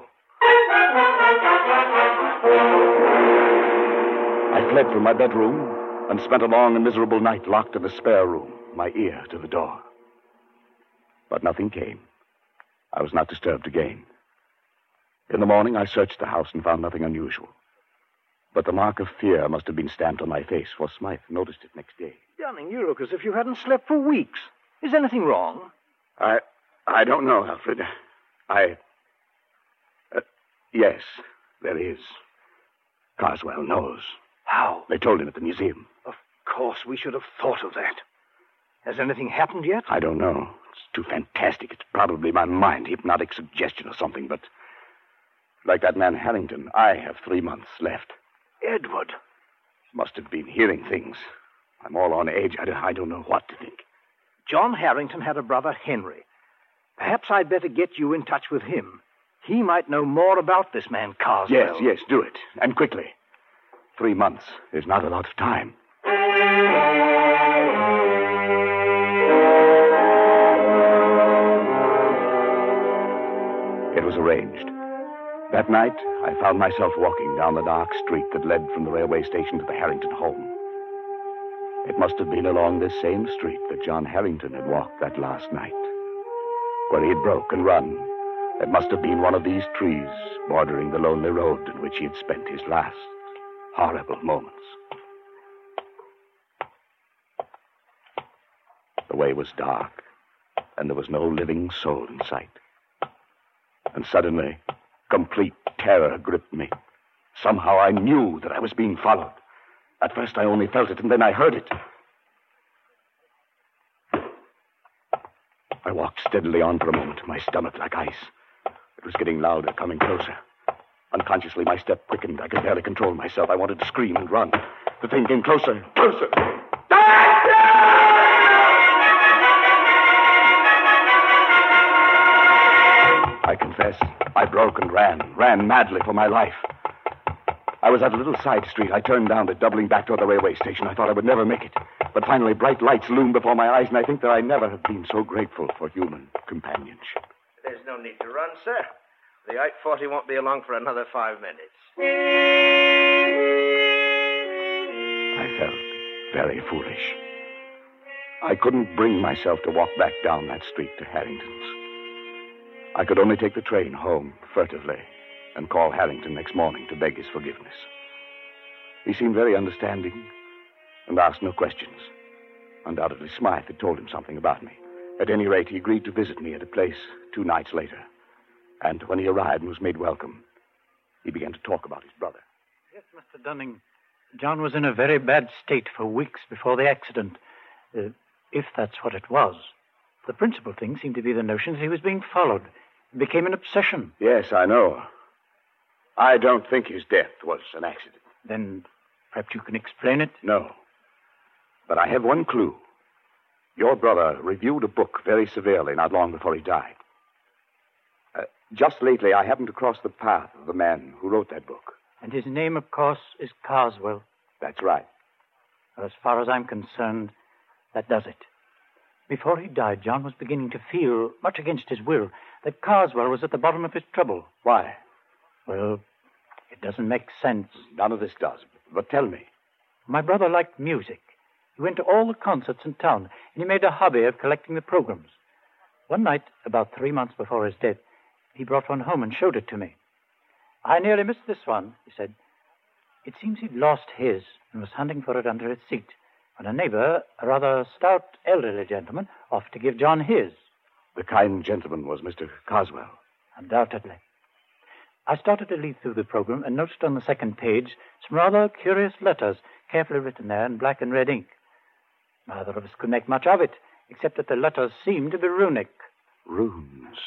I fled from my bedroom and spent a long and miserable night locked in the spare room, my ear to the door. But nothing came. I was not disturbed again. In the morning, I searched the house and found nothing unusual. But the mark of fear must have been stamped on my face, for Smythe noticed it next day. Dunning, you look as if you hadn't slept for weeks. Is anything wrong? I... I don't know, Alfred. I... Uh, yes, there is. Carswell knows. How? They told him at the museum. Of course, we should have thought of that. Has anything happened yet? I don't know. It's too fantastic. It's probably my mind, hypnotic suggestion or something, but... like that man Harrington, I have three months left. Edward. Must have been hearing things. I'm all on edge. I don't, I don't know what to think. John Harrington had a brother, Henry. Perhaps I'd better get you in touch with him. He might know more about this man, Carswell. Yes, yes, do it. And quickly. Three months is not a lot of time. It was arranged. That night, I found myself walking down the dark street that led from the railway station to the Harrington home. It must have been along this same street that John Harrington had walked that last night, where he had broke and run. It must have been one of these trees bordering the lonely road in which he had spent his last horrible moments. The way was dark, and there was no living soul in sight. And suddenly, complete terror gripped me. Somehow I knew that I was being followed. At first I only felt it, and then I heard it. I walked steadily on for a moment, my stomach like ice. It was getting louder, coming closer. Unconsciously, my step quickened. I could barely control myself. I wanted to scream and run. The thing came closer, closer. I confess, I broke and ran, ran madly for my life. I was at a little side street. I turned down it, doubling back toward the railway station. I thought I would never make it. But finally, bright lights loomed before my eyes, and I think that I never have been so grateful for human companionship. There's no need to run, sir. The eight forty won't be along for another five minutes. I felt very foolish. I couldn't bring myself to walk back down that street to Harrington's. I could only take the train home furtively and call Harrington next morning to beg his forgiveness. He seemed very understanding and asked no questions. Undoubtedly, Smythe had told him something about me. At any rate, he agreed to visit me at a place two nights later. And when he arrived and was made welcome, he began to talk about his brother. Yes, Mister Dunning. John was in a very bad state for weeks before the accident, uh, if that's what it was. The principal thing seemed to be the notion that he was being followed. It became an obsession. Yes, I know. I don't think his death was an accident. Then perhaps you can explain it? No. But I have one clue. Your brother reviewed a book very severely not long before he died. Uh, just lately, I happened to cross the path of the man who wrote that book. And his name, of course, is Carswell. That's right. As far as I'm concerned, that does it. Before he died, John was beginning to feel, much against his will, that Carswell was at the bottom of his trouble. Why? Well, it doesn't make sense. None of this does. But tell me. My brother liked music. He went to all the concerts in town, and he made a hobby of collecting the programs. One night, about three months before his death, he brought one home and showed it to me. I nearly missed this one, he said. It seems he'd lost his and was hunting for it under his seat, when a neighbor, a rather stout elderly gentleman, offered to give John his. The kind gentleman was Mister Carswell. Undoubtedly. I started to leaf through the program and noticed on the second page some rather curious letters, carefully written there in black and red ink. Neither of us could make much of it, except that the letters seemed to be runic. Runes.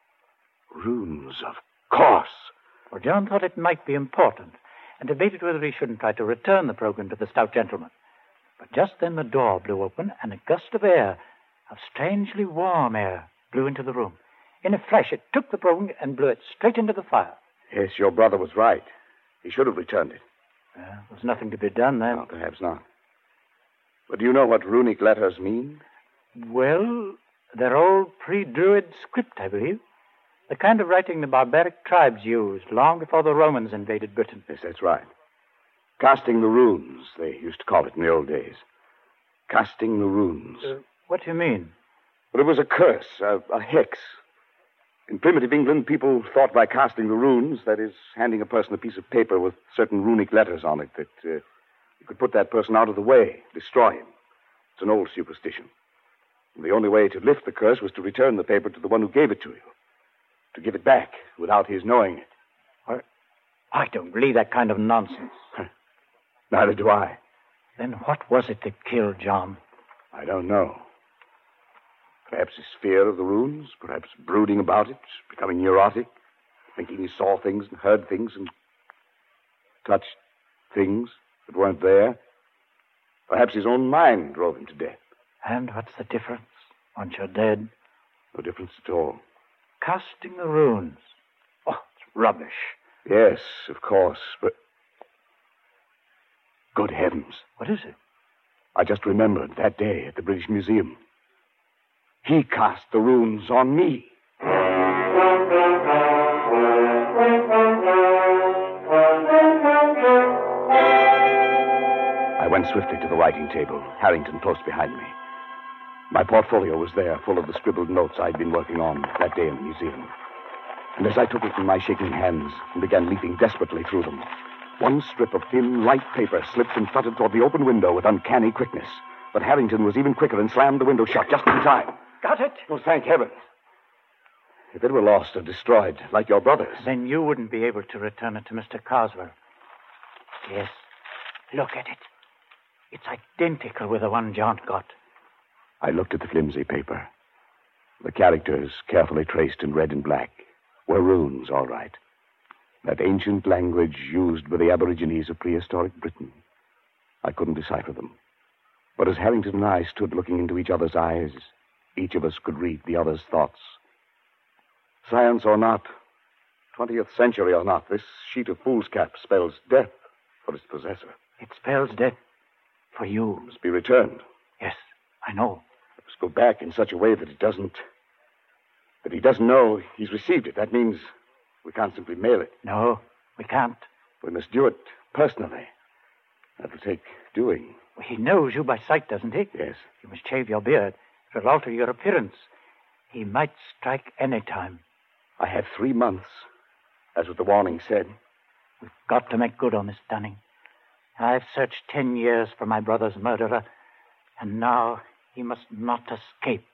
Runes, of course. Well, John thought it might be important, and debated whether he shouldn't try to return the program to the stout gentleman. But just then the door blew open, and a gust of air, of strangely warm air, blew into the room. In a flash, it took the program and blew it straight into the fire. Yes, your brother was right. He should have returned it. Uh, there was nothing to be done then. No, perhaps not. But do you know what runic letters mean? Well, they're old pre-Druid script, I believe. The kind of writing the barbaric tribes used long before the Romans invaded Britain. Yes, that's right. Casting the runes, they used to call it in the old days. Casting the runes. Uh, what do you mean? Well, it was a curse, a, a hex. In primitive England, people thought by casting the runes, that is, handing a person a piece of paper with certain runic letters on it, that uh, you could put that person out of the way, destroy him. It's an old superstition. And the only way to lift the curse was to return the paper to the one who gave it to you. To give it back without his knowing it. I, I don't believe that kind of nonsense. Neither do I. Then what was it that killed John? I don't know. Perhaps his fear of the runes, perhaps brooding about it, becoming neurotic, thinking he saw things and heard things and touched things that weren't there. Perhaps his own mind drove him to death. And what's the difference once you're dead? No difference at all. Casting the runes. Oh, it's rubbish. Yes, of course, but... Good heavens. What is it? I just remembered that day at the British Museum. He cast the runes on me. went swiftly to the writing table, Harrington close behind me. My portfolio was there, full of the scribbled notes I'd been working on that day in the museum. And as I took it in my shaking hands and began leafing desperately through them, one strip of thin, light paper slipped and fluttered toward the open window with uncanny quickness. But Harrington was even quicker and slammed the window shut just in time. Got it? Oh, thank heaven. If it were lost or destroyed, like your brother's... Then you wouldn't be able to return it to Mister Carswell. Yes. Look at it. It's identical with the one John got. I looked at the flimsy paper. The characters, carefully traced in red and black, were runes, all right. That ancient language used by the Aborigines of prehistoric Britain. I couldn't decipher them. But as Harrington and I stood looking into each other's eyes, each of us could read the other's thoughts. Science or not, twentieth century or not, this sheet of foolscap spells death for its possessor. It spells death for you. It must be returned. Yes, I know. It must go back in such a way that it doesn't... that he doesn't know he's received it. That means we can't simply mail it. No, we can't. We must do it personally. That will take doing. Well, he knows you by sight, doesn't he? Yes. You must shave your beard. It will alter your appearance. He might strike any time. I have three months, as what the warning said. We've got to make good on this, Dunning. I've searched ten years for my brother's murderer, and now he must not escape.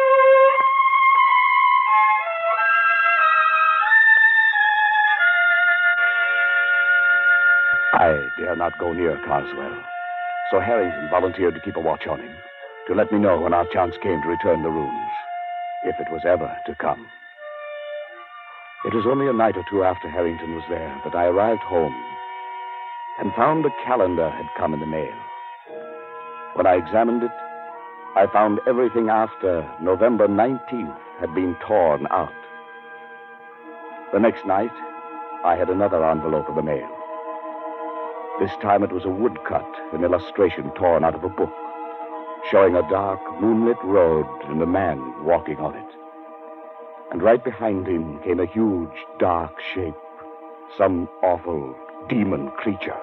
I dare not go near Carswell, so Harrington volunteered to keep a watch on him, to let me know when our chance came to return the runes, if it was ever to come. It was only a night or two after Harrington was there that I arrived home and found a calendar had come in the mail. When I examined it, I found everything after November nineteenth had been torn out. The next night, I had another envelope of the mail. This time it was a woodcut, an illustration torn out of a book, showing a dark, moonlit road and a man walking on it. And right behind him came a huge, dark shape, some awful demon creature.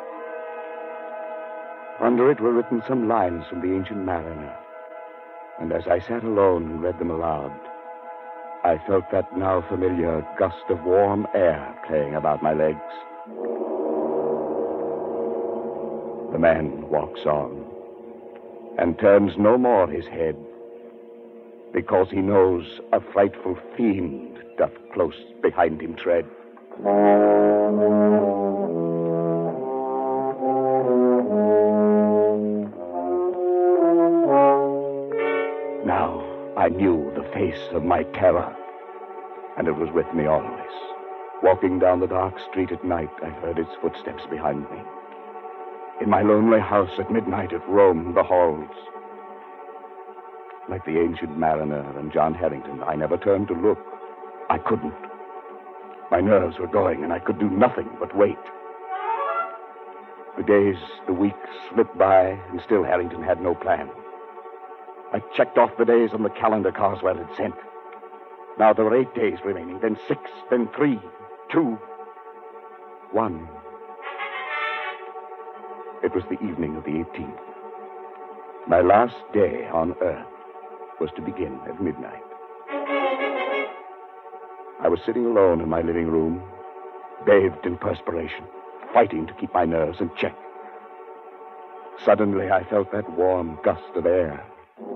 Under it were written some lines from the Ancient Mariner. And as I sat alone and read them aloud, I felt that now familiar gust of warm air playing about my legs. The man walks on and turns no more his head, because he knows a frightful fiend doth close behind him tread. Now I knew the face of my terror, and it was with me always. Walking down the dark street at night, I heard its footsteps behind me. In my lonely house at midnight, it roamed the halls. Like the Ancient Mariner and John Harrington, I never turned to look. I couldn't. My nerves were going, and I could do nothing but wait. The days, the weeks slipped by, and still Harrington had no plan. I checked off the days on the calendar Carswell had sent. Now there were eight days remaining, then six, then three, two, one. It was the evening of the eighteenth. My last day on Earth was to begin at midnight. I was sitting alone in my living room, bathed in perspiration, fighting to keep my nerves in check. Suddenly, I felt that warm gust of air.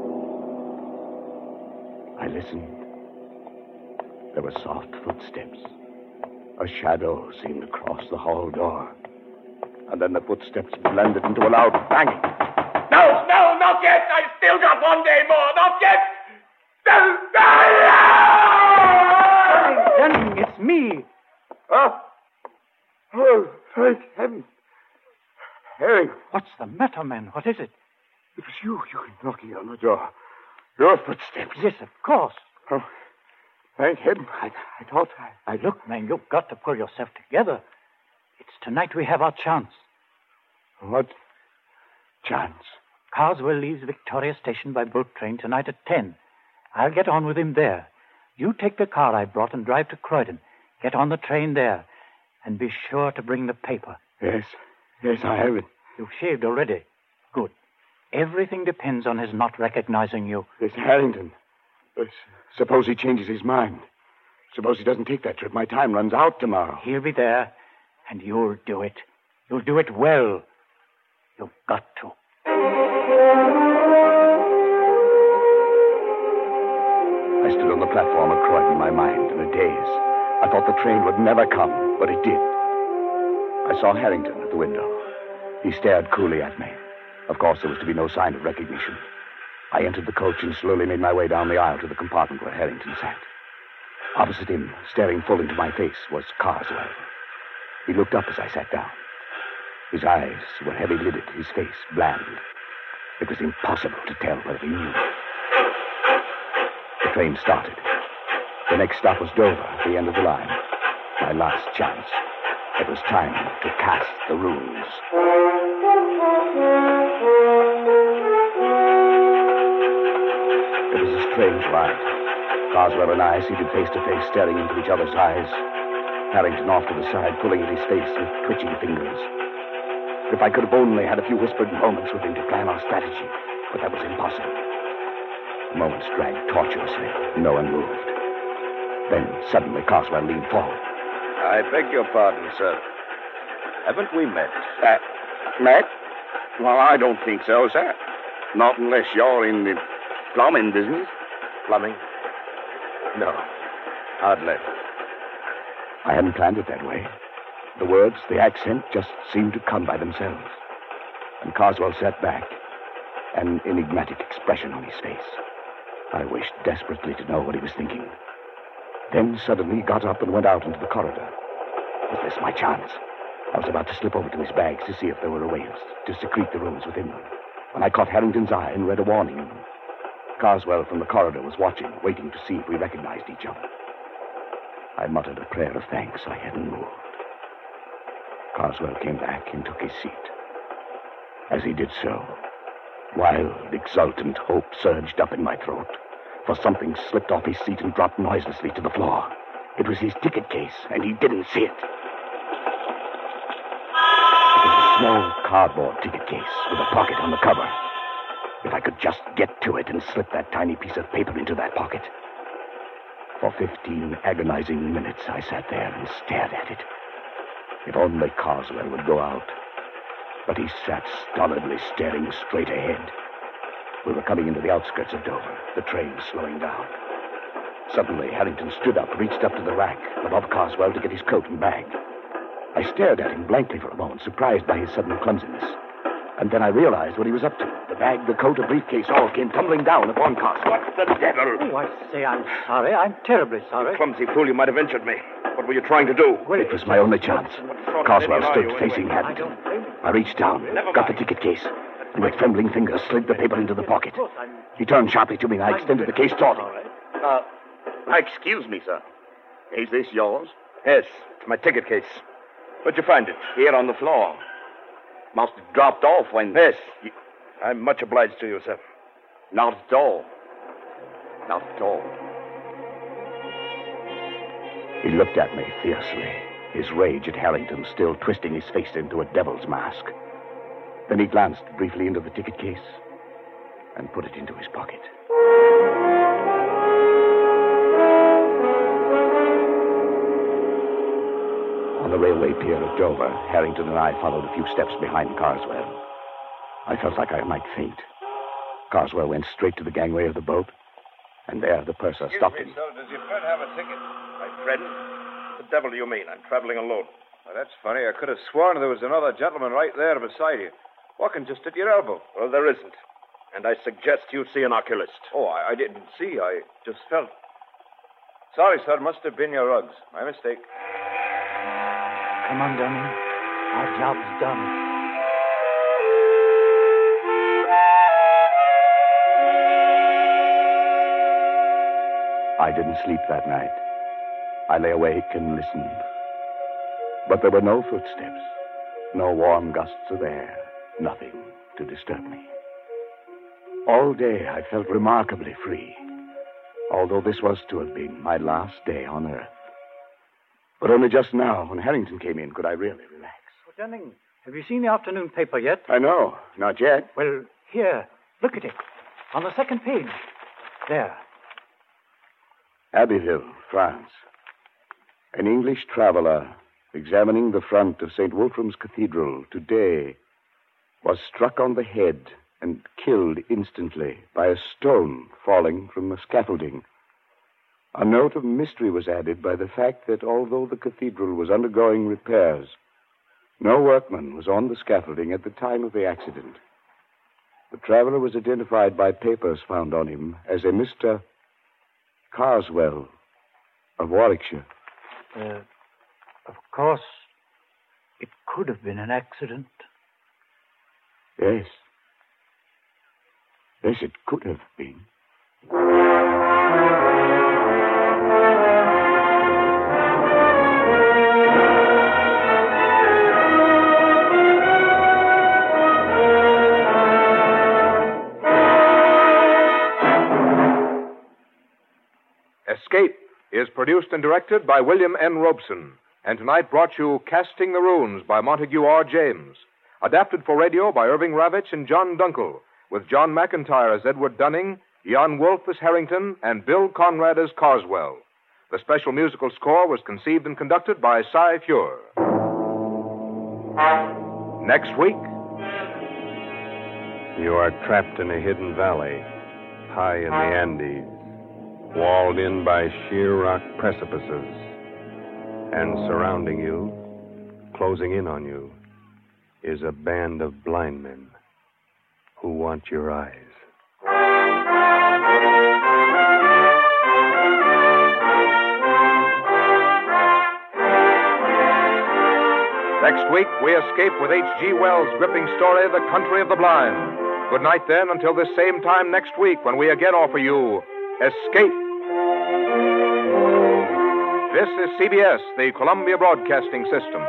I listened. There were soft footsteps. A shadow seemed to cross the hall door. And then the footsteps blended into a loud banging. No, no, not yet. I've still got one day more. Not yet. Dunning, it's me. Oh, oh, thank heaven. Harry. What's the matter, man? What is it? It was you. You were knocking on the door. Your footsteps. Yes, of course. Oh, thank heaven. I, I thought I... I... Look, man, you've got to pull yourself together. It's tonight we have our chance. What chance? Carswell leaves Victoria Station by boat train tonight at ten. I'll get on with him there. You take the car I brought and drive to Croydon. Get on the train there. And be sure to bring the paper. Yes. Yes, I have it. You've shaved already. Good. Everything depends on his not recognizing you. This Harrington. Uh, Suppose he changes his mind. Suppose he doesn't take that trip. My time runs out tomorrow. He'll be there, and you'll do it. You'll do it well. You've got to. I stood on the platform at Croydon, my mind in a daze. I thought the train would never come, but it did. I saw Harrington at the window. He stared coolly at me. Of course, there was to be no sign of recognition. I entered the coach and slowly made my way down the aisle to the compartment where Harrington sat. Opposite him, staring full into my face, was Carswell. He looked up as I sat down. His eyes were heavy-lidded, his face bland. It was impossible to tell whether he knew. The train started. The next stop was Dover, at the end of the line. My last chance. It was time to cast the runes. It was a strange ride. Carswell and I seated face to face, staring into each other's eyes. Harrington off to the side, pulling at his face with twitching fingers. If I could have only had a few whispered moments with him to plan our strategy, but that was impossible. The moments dragged tortuously. No one moved. Then, suddenly, Carswell leaned forward. I beg your pardon, sir. Haven't we met? Uh, met? Well, I don't think so, sir. Not unless you're in the plumbing business. Plumbing? No. Hardly. I hadn't planned it that way. The words, the accent, just seemed to come by themselves. And Carswell sat back, an enigmatic expression on his face. I wished desperately to know what he was thinking. Then suddenly he got up and went out into the corridor. Was this my chance? I was about to slip over to his bags to see if there were a way to secrete the runes within them, when I caught Harrington's eye and read a warning in them. Carswell from the corridor was watching, waiting to see if we recognized each other. I muttered a prayer of thanks I hadn't moved. Carswell came back and took his seat. As he did so, wild, exultant hope surged up in my throat, for something slipped off his seat and dropped noiselessly to the floor. It was his ticket case, and he didn't see it. It was a small cardboard ticket case with a pocket on the cover. If I could just get to it and slip that tiny piece of paper into that pocket. For fifteen agonizing minutes, I sat there and stared at it. If only Carswell would go out. But he sat stolidly staring straight ahead. We were coming into the outskirts of Dover, the train slowing down. Suddenly, Harrington stood up, reached up to the rack above Carswell to get his coat and bag. I stared at him blankly for a moment, surprised by his sudden clumsiness. And then I realized what he was up to. The bag, the coat, a briefcase, all came tumbling down upon Carswell. What the devil? Oh, I say I'm sorry. I'm terribly sorry. You clumsy fool, you might have injured me. What were you trying to do? Well, it was my only chance. Carswell stood facing Harrington. I reached down, got the ticket case, and with trembling fingers slid the paper into the pocket. He turned sharply to me, and I extended the case toward him. Uh, excuse me, sir. Is this yours? Yes, it's my ticket case. Where'd you find it? Here on the floor. Must have dropped off when... Yes. You... I'm much obliged to you, sir. Not at all. Not at all. He looked at me fiercely, his rage at Harrington still twisting his face into a devil's mask. Then he glanced briefly into the ticket case and put it into his pocket. On the railway pier at Dover, Harrington and I followed a few steps behind Carswell. I felt like I might faint. Carswell went straight to the gangway of the boat, and there the purser Excuse stopped me, him. sir, does your friend have a ticket? My friend? What the devil do you mean? I'm traveling alone. Well, that's funny. I could have sworn there was another gentleman right there beside you, walking just at your elbow. Well, there isn't. And I suggest you see an oculist. Oh, I, I didn't see. I just felt. Sorry, sir. Must have been your rugs. My mistake. Come on, Dunning. Our job's done. I didn't sleep that night. I lay awake and listened. But there were no footsteps, no warm gusts of air, nothing to disturb me. All day I felt remarkably free, although this was to have been my last day on Earth. But only just now, when Harrington came in, could I really relax. Oh, Dunning, Have you seen the afternoon paper yet? I know. Not yet. Well, here. Look at it. On the second page. There. Abbeville, France. An English traveler examining the front of Saint Wolfram's Cathedral today was struck on the head and killed instantly by a stone falling from the scaffolding. A note of mystery was added by the fact that although the cathedral was undergoing repairs, no workman was on the scaffolding at the time of the accident. The traveler was identified by papers found on him as a Mister Carswell of Warwickshire. Uh, of course, it could have been an accident. Yes. Yes, it could have been. Escape is produced and directed by William N. Robeson, and tonight brought you Casting the Runes by Montague R. James, adapted for radio by Irving Ravitch and John Dunkel, with John McIntyre as Edward Dunning, Jan Wolfe as Harrington, and Bill Conrad as Carswell. The special musical score was conceived and conducted by Cy Fure. Next week, you are trapped in a hidden valley, high in the Andes, walled in by sheer rock precipices, and surrounding you, closing in on you, is a band of blind men who want your eyes. Next week, we escape with H G. Wells' gripping story, The Country of the Blind. Good night, then, until this same time next week when we again offer you Escape. This is C B S, the Columbia Broadcasting System.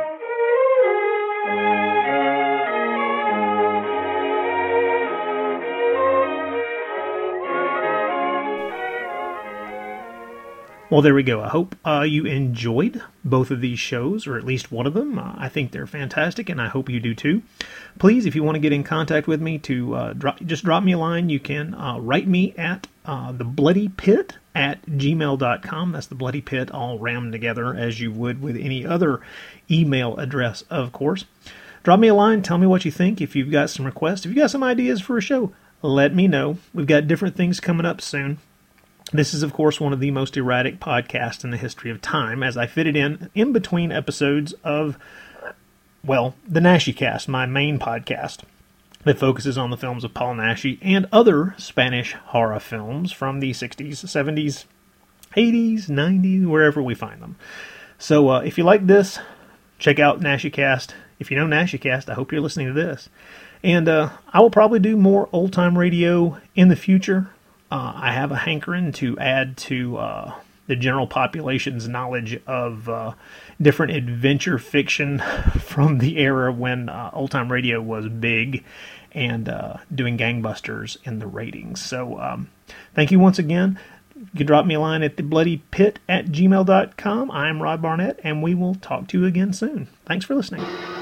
Well, there we go. I hope uh, you enjoyed both of these shows, or at least one of them. Uh, I think they're fantastic, and I hope you do too. Please, if you want to get in contact with me, to uh, drop, just drop me a line. You can uh, write me at uh, the bloody pit at gmail dot com. That's the Bloody Pit, all rammed together, as you would with any other email address, of course. Drop me a line. Tell me what you think. If you've got some requests, if you've got some ideas for a show, let me know. We've got different things coming up soon. This is, of course, one of the most erratic podcasts in the history of time, as I fit it in in between episodes of, well, the Naschy Cast, my main podcast that focuses on the films of Paul Naschy and other Spanish horror films from the sixties, seventies, eighties, nineties, wherever we find them. So uh, if you like this, check out Naschy Cast. If you know Naschy Cast, I hope you're listening to this. And uh, I will probably do more old-time radio in the future. Uh, I have a hankering to add to uh, the general population's knowledge of uh, different adventure fiction from the era when uh, old-time radio was big and uh, doing gangbusters in the ratings. So um, thank you once again. You can drop me a line at the bloody pit at gmail dot com. I'm Rod Barnett, and we will talk to you again soon. Thanks for listening.